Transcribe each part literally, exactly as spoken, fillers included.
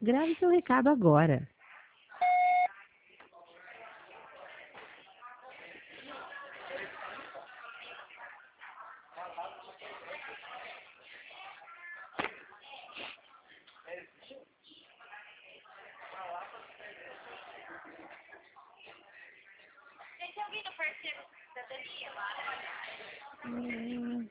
Grave seu recado agora. Tem alguém no parceiro da Dania? Hum.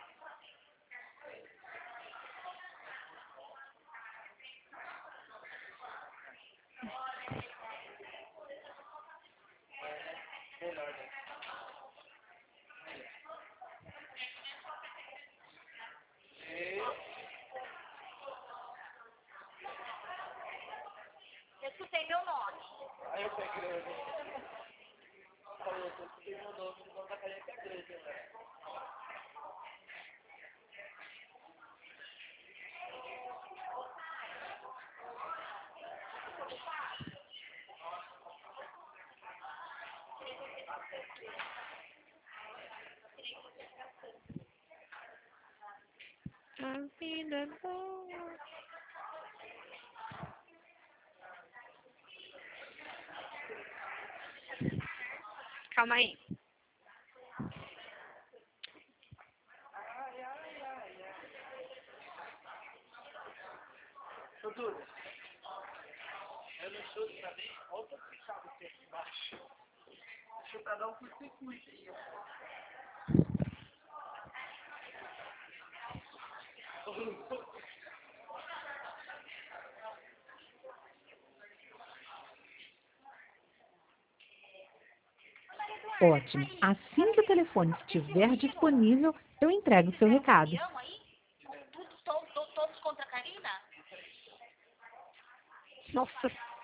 Eu escutei meu nome. Aí eu peguei, falou, eu escutei meu nome, o nome da carinha que é grande, né? A vida é boa. Calma aí. Ai, ai, ai, ai. Doutor, eu não sou de saber, olha o tanto que sabe que tem aqui embaixo. Deixa eu pra dar um curto-circuito aí, ó. Ótimo. Assim que o telefone estiver disponível, eu entrego o seu recado. Aí? Todos, todos, todos contra a Karina? Nossa